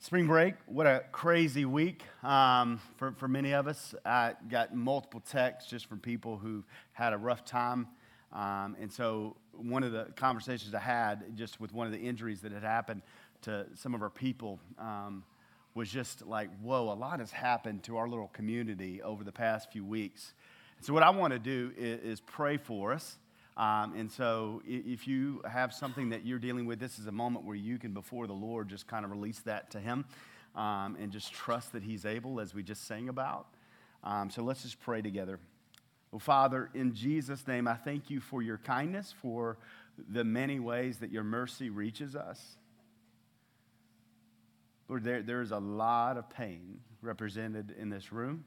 Spring break, what a crazy week for many of us. I got multiple texts just from people who had a rough time. And so one of the conversations I had just with one of the injuries that had happened to some of our people was just like, whoa, a lot has happened to our little community over the past few weeks. So what I want to do is pray for us. And so if you have something that you're dealing with, this is a moment where you can, before the Lord, just kind of release that to Him and just trust that He's able, as we just sang about. So let's just pray together. Well, Father, in Jesus' name, I thank you for your kindness, for the many ways that your mercy reaches us. Lord, there is a lot of pain represented in this room.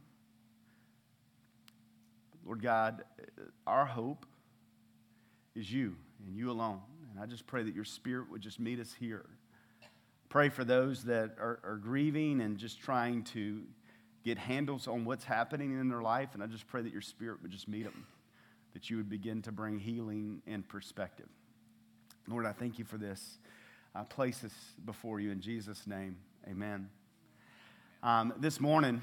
Lord God, our hope is you and you alone. And I just pray that your Spirit would just meet us here. Pray for those that are grieving and just trying to get handles on what's happening in their life. And I just pray that your Spirit would just meet them, that you would begin to bring healing and perspective. Lord, I thank you for this. I place this before you in Jesus' name. Amen. This morning,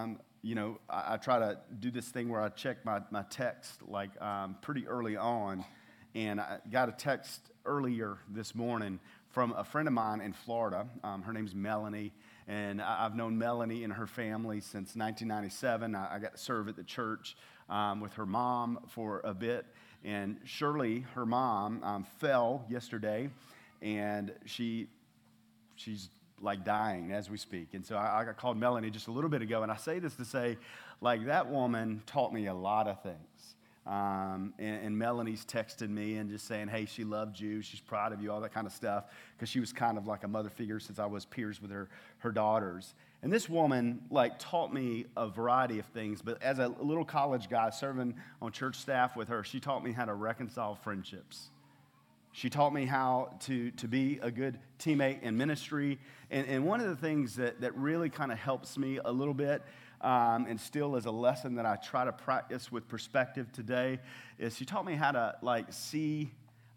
I try to do this thing where I check my text pretty early on. And I got a text earlier this morning from a friend of mine in Florida. Her name's Melanie, and I've known Melanie and her family since 1997. I got to serve at the church with her mom for a bit. And Shirley, her mom, fell yesterday, and she's like dying as we speak. And so I called Melanie just a little bit ago, and I say this to say, like, that woman taught me a lot of things. And Melanie's texted me and just saying, hey, she loved you, she's proud of you, all that kind of stuff, because she was kind of like a mother figure since I was peers with her daughters. And this woman, taught me a variety of things, but as a little college guy serving on church staff with her, she taught me how to reconcile friendships. She taught me how to be a good teammate in ministry. And one of the things that really kind of helps me a little bit, and still is a lesson that I try to practice with perspective today, is she taught me how to see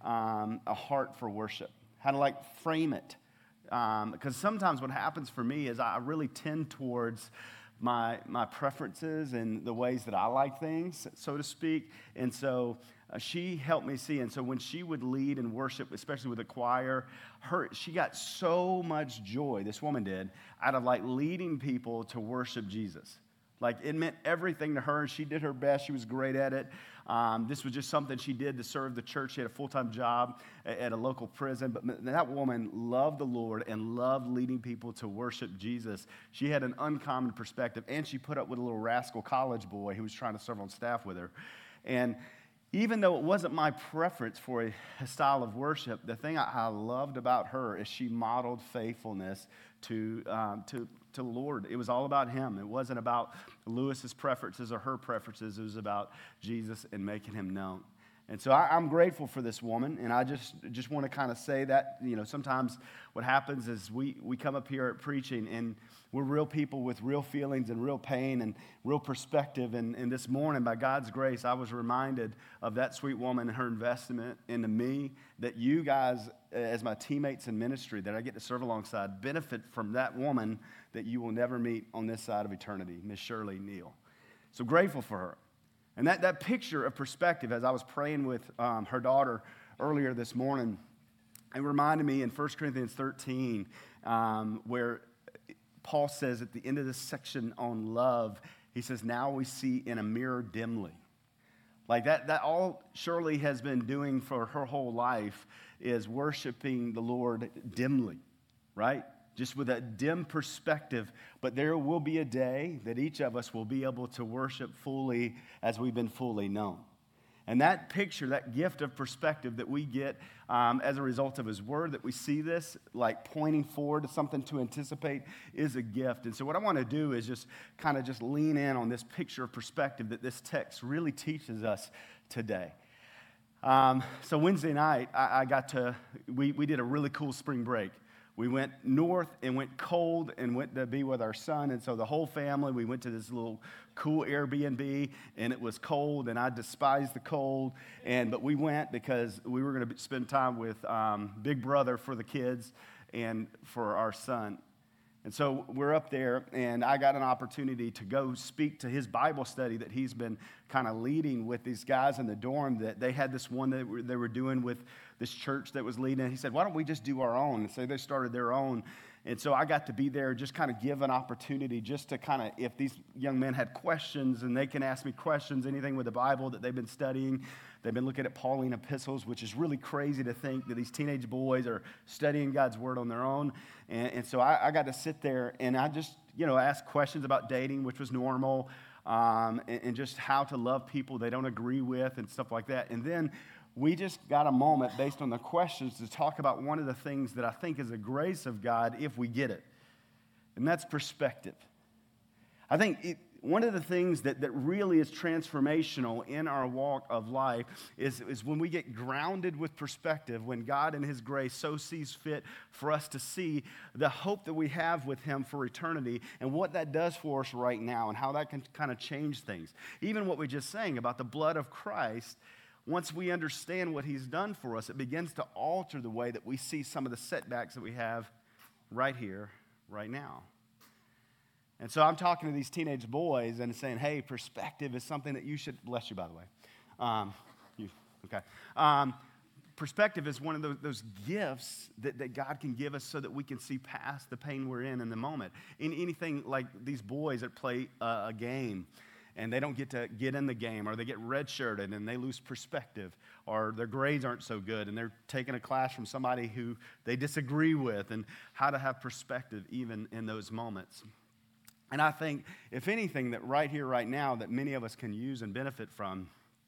a heart for worship, how to frame it. Because sometimes what happens for me is I really tend towards my preferences and the ways that I like things, so to speak. And so she helped me see. And so when she would lead in worship, especially with the choir, she got so much joy, this woman did, out of leading people to worship Jesus. It meant everything to her, and she did her best. She was great at it. This was just something she did to serve the church. She had a full-time job at a local prison. But that woman loved the Lord and loved leading people to worship Jesus. She had an uncommon perspective, and she put up with a little rascal college boy who was trying to serve on staff with her. And even though it wasn't my preference for a style of worship, the thing I loved about her is she modeled faithfulness to the Lord. It was all about Him. It wasn't about Lewis's preferences or her preferences. It was about Jesus and making Him known. And so I'm grateful for this woman, and I just want to kind of say that, sometimes what happens is we come up here at preaching, and we're real people with real feelings and real pain and real perspective. And this morning, by God's grace, I was reminded of that sweet woman and her investment into me, that you guys, as my teammates in ministry that I get to serve alongside, benefit from that woman that you will never meet on this side of eternity, Miss Shirley Neal. So grateful for her. And that picture of perspective, as I was praying with her daughter earlier this morning, it reminded me in 1 Corinthians 13, where Paul says at the end of this section on love, he says, now we see in a mirror dimly. That all Shirley has been doing for her whole life is worshiping the Lord dimly, right? Just with a dim perspective, but there will be a day that each of us will be able to worship fully as we've been fully known. And that picture, that gift of perspective that we get as a result of His Word, that we see this pointing forward to something to anticipate, is a gift. And so what I want to do is just kind of just lean in on this picture of perspective that this text really teaches us today. So Wednesday night, we did a really cool spring break. We went north and went cold and went to be with our son. And so the whole family, we went to this little cool Airbnb, and it was cold, and I despised the cold. But we went because we were going to spend time with Big Brother for the kids and for our son. And so we're up there, and I got an opportunity to go speak to his Bible study that he's been kind of leading with these guys in the dorm. That they had this one that they were doing with this church that was leading. He said, why don't we just do our own? And so they started their own. And so I got to be there, just kind of give an opportunity just to kind of, if these young men had questions, and they can ask me questions, anything with the Bible that they've been studying. They've been looking at Pauline epistles, which is really crazy to think that these teenage boys are studying God's word on their own. And so I got to sit there, and I just, ask questions about dating, which was normal, and just how to love people they don't agree with and stuff like that. And then we just got a moment based on the questions to talk about one of the things that I think is a grace of God if we get it, and that's perspective. I think one of the things that really is transformational in our walk of life is when we get grounded with perspective, when God in his grace so sees fit for us to see the hope that we have with him for eternity and what that does for us right now and how that can kind of change things. Even what we just sang about the blood of Christ, once we understand what he's done for us, it begins to alter the way that we see some of the setbacks that we have right here, right now. And so I'm talking to these teenage boys and saying, hey, perspective is something that you should, bless you, by the way. Perspective is one of those gifts that God can give us so that we can see past the pain we're in the moment. In anything like these boys that play a game, and they don't get to get in the game, or they get redshirted and they lose perspective, or their grades aren't so good and they're taking a class from somebody who they disagree with, and how to have perspective even in those moments. And I think, if anything, that right here, right now, that many of us can use and benefit from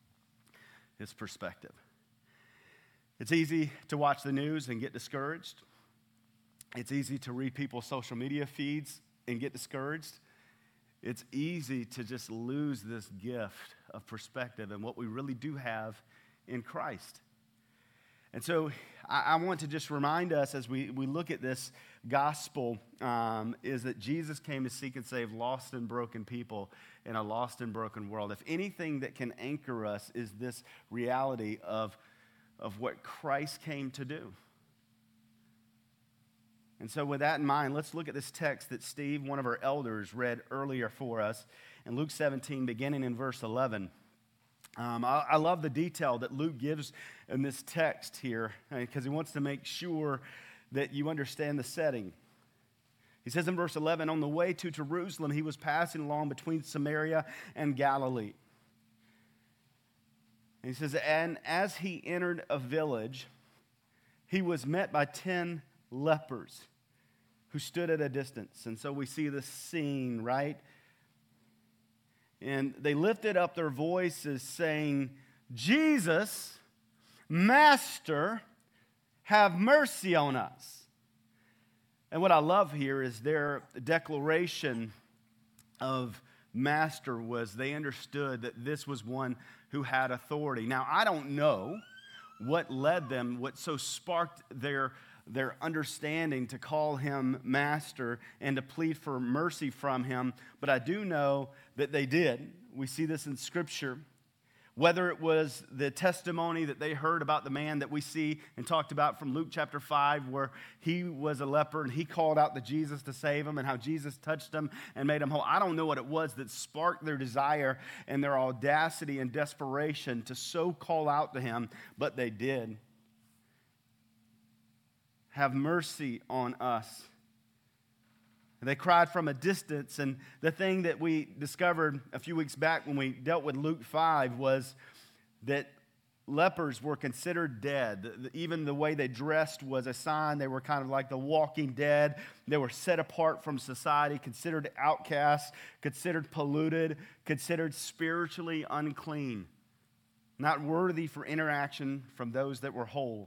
is perspective. It's easy to watch the news and get discouraged. It's easy to read people's social media feeds and get discouraged. It's easy to just lose this gift of perspective and what we really do have in Christ. And so I want to just remind us as we look at this gospel is that Jesus came to seek and save lost and broken people in a lost and broken world. If anything that can anchor us is this reality of what Christ came to do. And so with that in mind, let's look at this text that Steve, one of our elders, read earlier for us in Luke 17, beginning in verse 11. I love the detail that Luke gives in this text here because he wants to make sure that you understand the setting. He says in verse 11, on the way to Jerusalem, he was passing along between Samaria and Galilee. And he says, and as he entered a village, he was met by 10 lepers who stood at a distance. And so we see this scene, right? And they lifted up their voices saying, Jesus, Master, have mercy on us. And what I love here is their declaration of Master was they understood that this was one who had authority. Now, I don't know what led them, what so sparked their understanding to call him Master and to plead for mercy from him, but I do know that they did. We see this in Scripture. Whether it was the testimony that they heard about the man that we see and talked about from Luke chapter 5, where he was a leper and he called out to Jesus to save him and how Jesus touched him and made him whole. I don't know what it was that sparked their desire and their audacity and desperation to so call out to him, but they did. Have mercy on us. They cried from a distance, and the thing that we discovered a few weeks back when we dealt with Luke 5 was that lepers were considered dead. Even the way they dressed was a sign. They were kind of like the walking dead. They were set apart from society, considered outcasts, considered polluted, considered spiritually unclean, not worthy for interaction from those that were whole.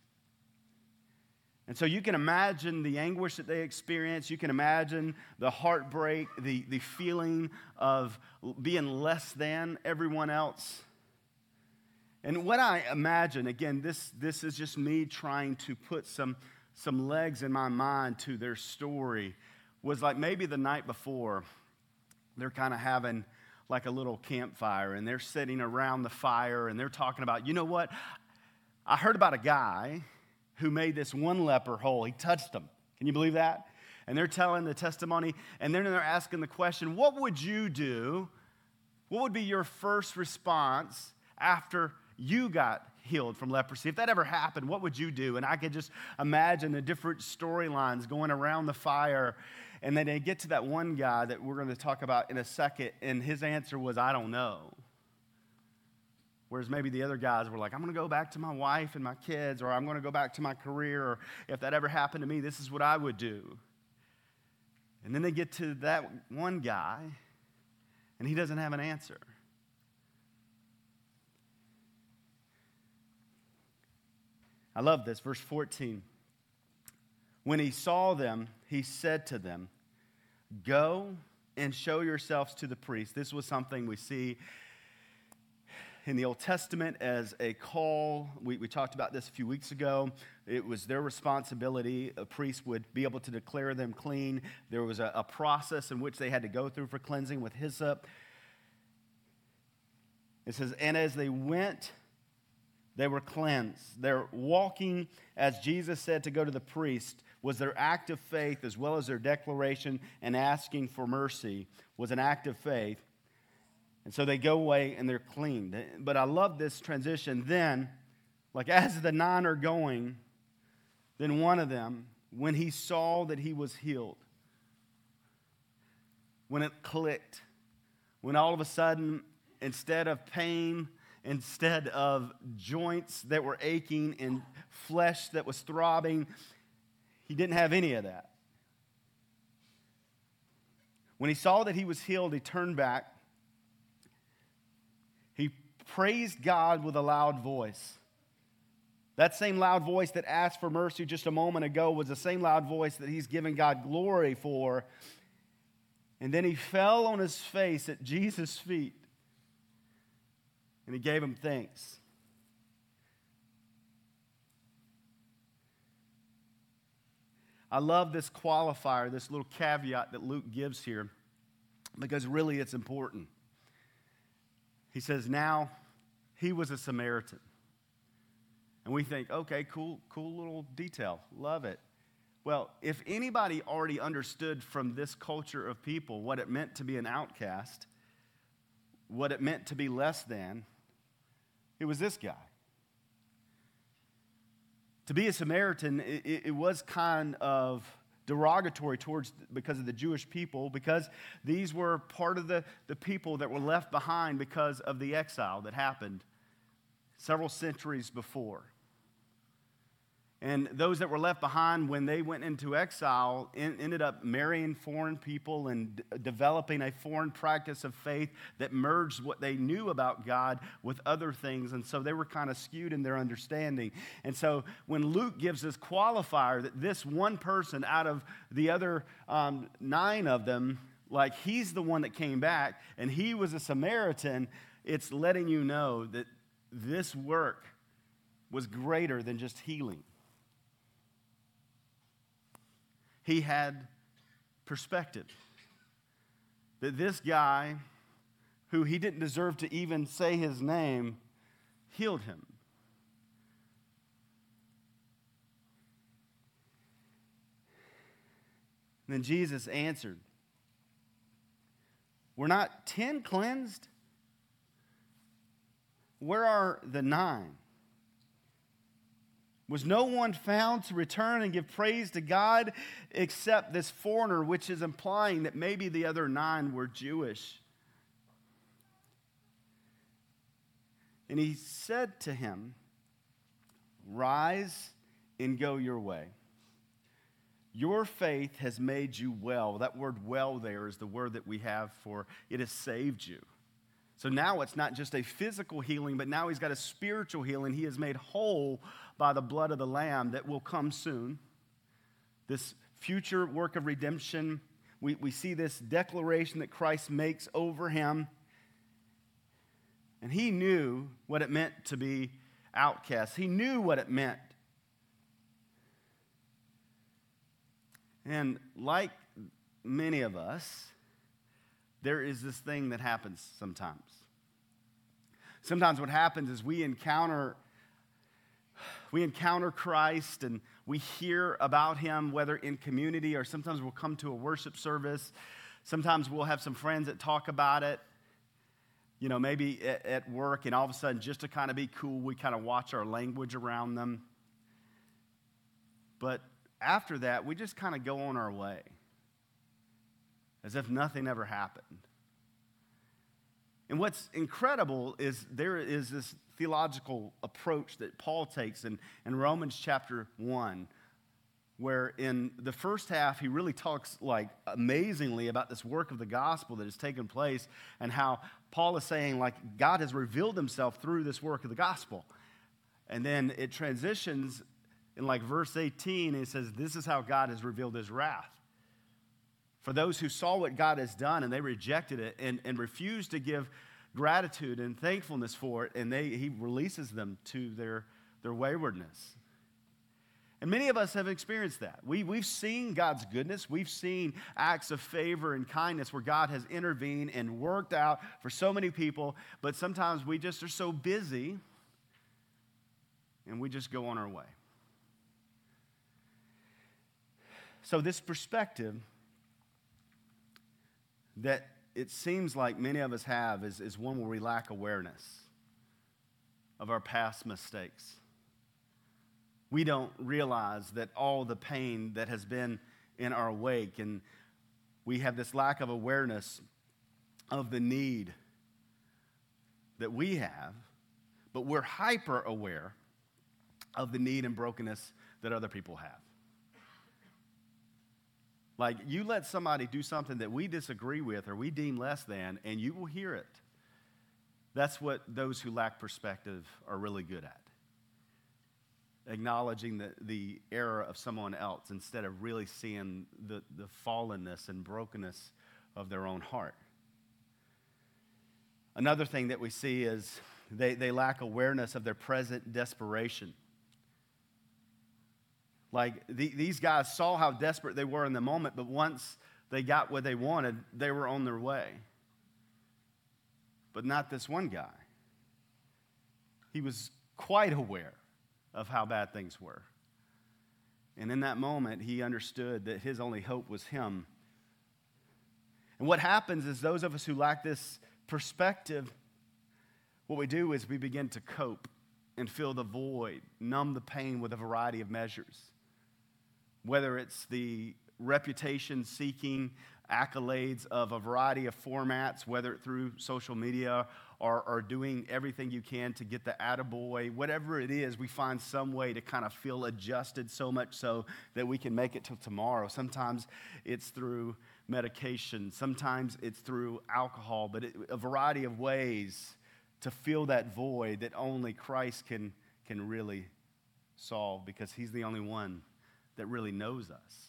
And so you can imagine the anguish that they experienced. You can imagine the heartbreak, the feeling of being less than everyone else. And what I imagine, again, this is just me trying to put some legs in my mind to their story, was like maybe the night before, they're kind of having like a little campfire, and they're sitting around the fire, and they're talking about, you know what? I heard about a guy who made this one leper whole. He touched him. Can you believe that? and they're telling the testimony, and then they're asking the question, what would you do? What would be your first response after you got healed from leprosy? If that ever happened, what would you do? And I could just imagine the different storylines going around the fire. And then they get to that one guy that we're going to talk about in a second, and his answer was, I don't know. Whereas maybe the other guys were like, I'm going to go back to my wife and my kids, or I'm going to go back to my career, or if that ever happened to me, this is what I would do. And then they get to that one guy, and he doesn't have an answer. I love this, verse 14. When he saw them, he said to them, go and show yourselves to the priest. This was something we see in the Old Testament as a call. We talked about this a few weeks ago. It was their responsibility. A priest would be able to declare them clean. There was a process in which they had to go through for cleansing with hyssop. It says, and as they went, they were cleansed. Their walking, as Jesus said to go to the priest, was their act of faith, as well as their declaration and asking for mercy was an act of faith. And so they go away and they're cleaned. But I love this transition. Then, like as the 9 are going, then one of them, when he saw that he was healed, when it clicked, when all of a sudden, instead of pain, instead of joints that were aching and flesh that was throbbing, he didn't have any of that. When he saw that he was healed, he turned back. He praised God with a loud voice. That same loud voice that asked for mercy just a moment ago was the same loud voice that he's given God glory for. And then he fell on his face at Jesus' feet. And he gave him thanks. I love this qualifier, this little caveat that Luke gives here, because really it's important. He says, now he was a Samaritan. And we think, okay, cool little detail. Love it. Well, if anybody already understood from this culture of people what it meant to be an outcast, what it meant to be less than, it was this guy. To be a Samaritan, it was kind of derogatory because of the Jewish people, because these were part of the people that were left behind because of the exile that happened several centuries before. And those that were left behind when they went into exile ended up marrying foreign people and developing a foreign practice of faith that merged what they knew about God with other things. And so they were kind of skewed in their understanding. And so when Luke gives this qualifier that this one person out of the other 9 of them, like he's the one that came back and he was a Samaritan, it's letting you know that this work was greater than just healing. He had perspective. That this guy, who he didn't deserve to even say his name, healed him. And then Jesus answered, were not 10 cleansed? Where are the 9? Was no one found to return and give praise to God except this foreigner, which is implying that maybe the other 9 were Jewish? And he said to him, rise and go your way. Your faith has made you well. That word well there is the word that we have for it has saved you. So now it's not just a physical healing, but now he's got a spiritual healing. He is made whole by the blood of the Lamb that will come soon. This future work of redemption, we see this declaration that Christ makes over him. And he knew what it meant to be outcast. He knew what it meant. And like many of us, there is this thing that happens sometimes. Sometimes what happens is we encounter Christ and we hear about him, whether in community or sometimes we'll come to a worship service. Sometimes we'll have some friends that talk about it, you know, maybe at work, and all of a sudden, just to kind of be cool, we kind of watch our language around them. But after that, we just kind of go on our way as if nothing ever happened. And what's incredible is there is this theological approach that Paul takes in Romans chapter 1, where in the first half, he really talks like amazingly about this work of the gospel that has taken place and how Paul is saying like God has revealed himself through this work of the gospel. And then it transitions in like verse 18, and it says, this is how God has revealed his wrath. For those who saw what God has done and they rejected it and refused to give gratitude and thankfulness for it, and he releases them to their waywardness. And many of us have experienced that. We've seen God's goodness. We've seen acts of favor and kindness where God has intervened and worked out for so many people, but sometimes we just are so busy and we just go on our way. So this perspective that it seems like many of us have is one where we lack awareness of our past mistakes. We don't realize that all the pain that has been in our wake, and we have this lack of awareness of the need that we have, but we're hyper aware of the need and brokenness that other people have. Like, you let somebody do something that we disagree with or we deem less than, and you will hear it. That's what those who lack perspective are really good at. Acknowledging the error of someone else instead of really seeing the fallenness and brokenness of their own heart. Another thing that we see is they lack awareness of their present desperation. Like, these guys saw how desperate they were in the moment, but once they got what they wanted, they were on their way. But not this one guy. He was quite aware of how bad things were. And in that moment, he understood that his only hope was him. And what happens is those of us who lack this perspective, what we do is we begin to cope and fill the void, numb the pain with a variety of measures. Whether it's the reputation-seeking accolades of a variety of formats, whether through social media or doing everything you can to get the attaboy, whatever it is, we find some way to kind of feel adjusted so much so that we can make it till tomorrow. Sometimes it's through medication. Sometimes it's through alcohol, but a variety of ways to fill that void that only Christ can really solve, because he's the only one that really knows us.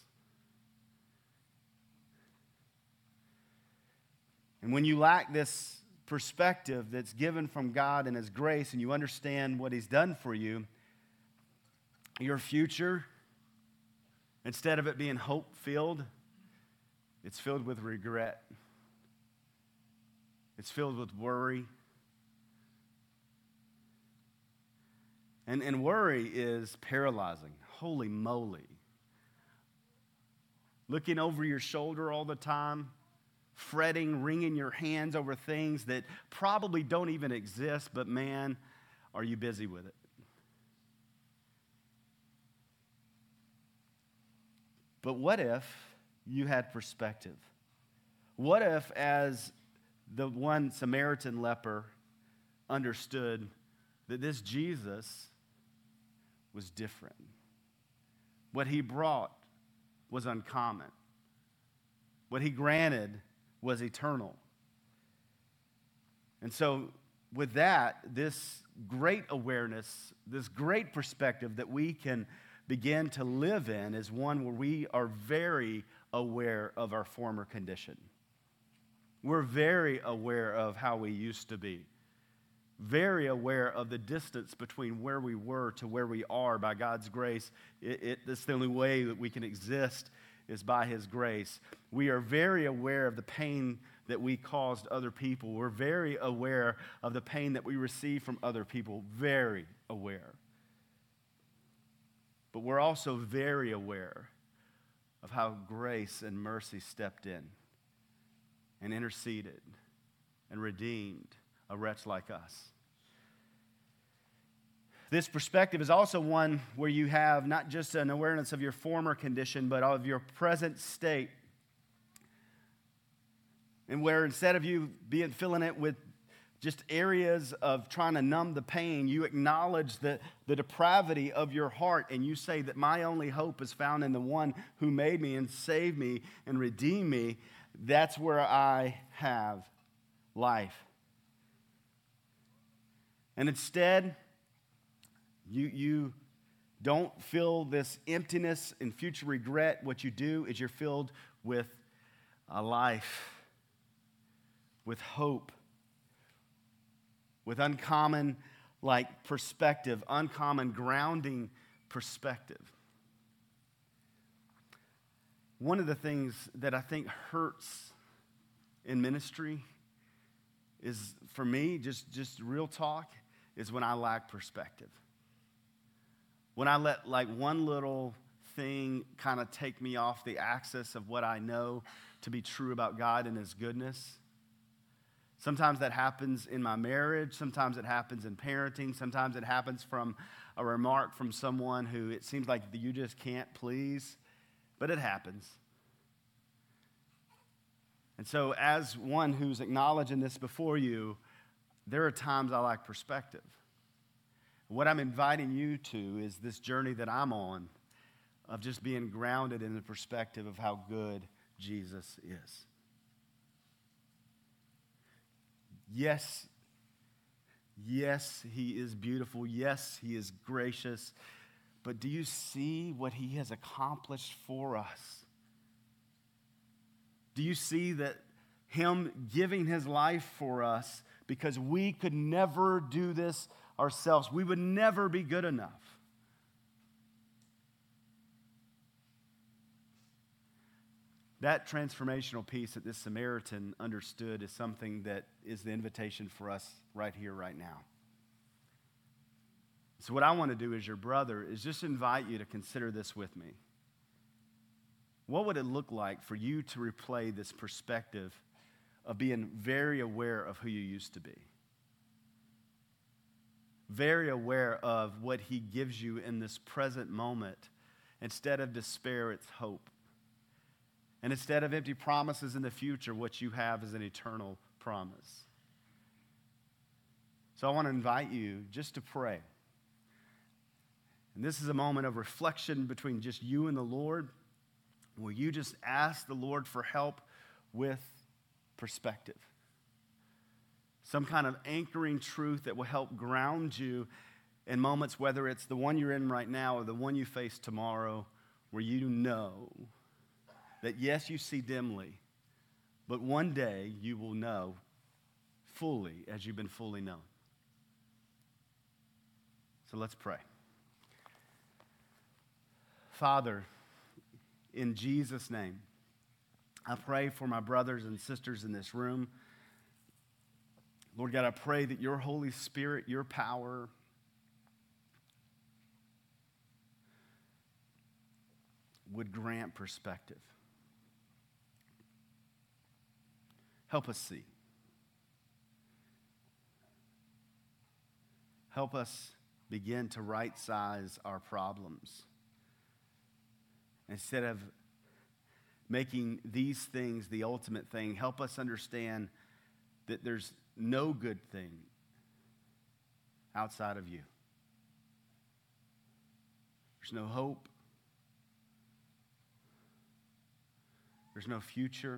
And when you lack this perspective that's given from God and his grace, and you understand what he's done for you, your future, instead of it being hope-filled, it's filled with regret. It's filled with worry. And worry is paralyzing. Holy moly. Looking over your shoulder all the time, fretting, wringing your hands over things that probably don't even exist, but man, are you busy with it. But what if you had perspective? What if, as the one Samaritan leper understood that this Jesus was different? What he brought was uncommon. What he granted was eternal. And so with that, this great awareness, this great perspective that we can begin to live in is one where we are very aware of our former condition. We're very aware of how we used to be. Very aware of the distance between where we were to where we are by God's grace. That's the only way that we can exist is by his grace. We are very aware of the pain that we caused other people. We're very aware of the pain that we receive from other people. Very aware. but we're also very aware of how grace and mercy stepped in and interceded and redeemed a wretch like us. This perspective is also one where you have not just an awareness of your former condition, but of your present state. And where instead of you filling it with just areas of trying to numb the pain, you acknowledge the depravity of your heart, and you say that my only hope is found in the one who made me and saved me and redeemed me. That's where I have life. And instead, you don't feel this emptiness and future regret. What you do is you're filled with a life, with hope, with uncommon perspective, uncommon grounding perspective. One of the things that I think hurts in ministry is, for me, just real talk, is when I lack perspective. When I let one little thing kind of take me off the axis of what I know to be true about God and His goodness. Sometimes that happens in my marriage. Sometimes it happens in parenting. Sometimes it happens from a remark from someone who it seems like you just can't please. But it happens. And so as one who's acknowledging this before you, there are times I lack perspective. What I'm inviting you to is this journey that I'm on of just being grounded in the perspective of how good Jesus is. Yes, He is beautiful. Yes, He is gracious. But do you see what He has accomplished for us? Do you see that Him giving His life for us, because we could never do this ourselves? We would never be good enough. That transformational piece that this Samaritan understood is something that is the invitation for us right here, right now. So what I want to do as your brother is just invite you to consider this with me. What would it look like for you to replay this perspective of being very aware of who you used to be? Very aware of what He gives you in this present moment. Instead of despair, it's hope. And instead of empty promises in the future, what you have is an eternal promise. So I want to invite you just to pray. And this is a moment of reflection between just you and the Lord, where you just ask the Lord for help with perspective. Some kind of anchoring truth that will help ground you in moments, whether it's the one you're in right now or the one you face tomorrow, where you know that yes, you see dimly, but one day you will know fully as you've been fully known. So let's pray. Father, in Jesus' name, I pray for my brothers and sisters in this room. Lord God, I pray that your Holy Spirit, your power, would grant perspective. Help us see. Help us begin to right-size our problems. Instead of making these things the ultimate thing, help us understand that there's no good thing outside of you. There's no hope. There's no future.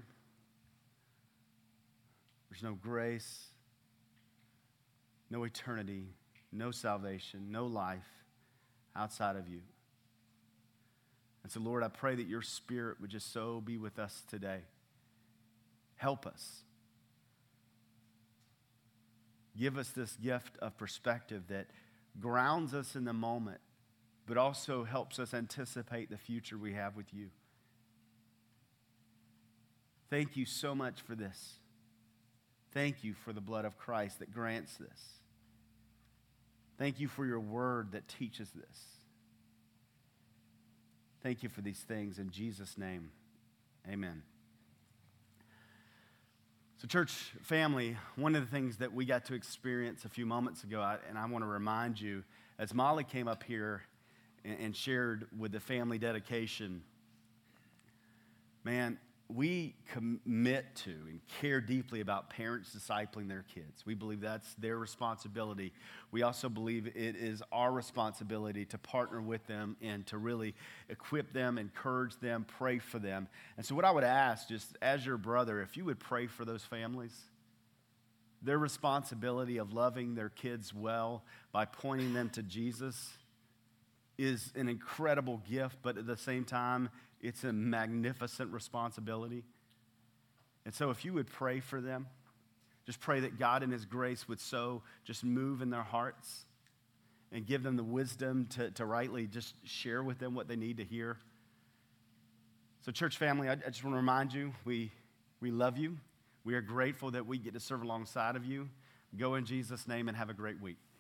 There's no grace, no eternity, no salvation, no life outside of you. And so, Lord, I pray that your Spirit would just so be with us today. Help us. Give us this gift of perspective that grounds us in the moment, but also helps us anticipate the future we have with you. Thank you so much for this. Thank you for the blood of Christ that grants this. Thank you for your word that teaches this. Thank you for these things. In Jesus' name, amen. So church family, one of the things that we got to experience a few moments ago, and I want to remind you, as Molly came up here and shared with the family dedication, man, we commit to and care deeply about parents discipling their kids. We believe that's their responsibility. We also believe it is our responsibility to partner with them and to really equip them, encourage them, pray for them. And so what I would ask, just as your brother, if you would pray for those families, their responsibility of loving their kids well by pointing them to Jesus is an incredible gift, but at the same time, it's a magnificent responsibility. And so if you would pray for them, just pray that God in his grace would so just move in their hearts and give them the wisdom to rightly just share with them what they need to hear. So church family, I just want to remind you, we love you. We are grateful that we get to serve alongside of you. Go in Jesus' name and have a great week.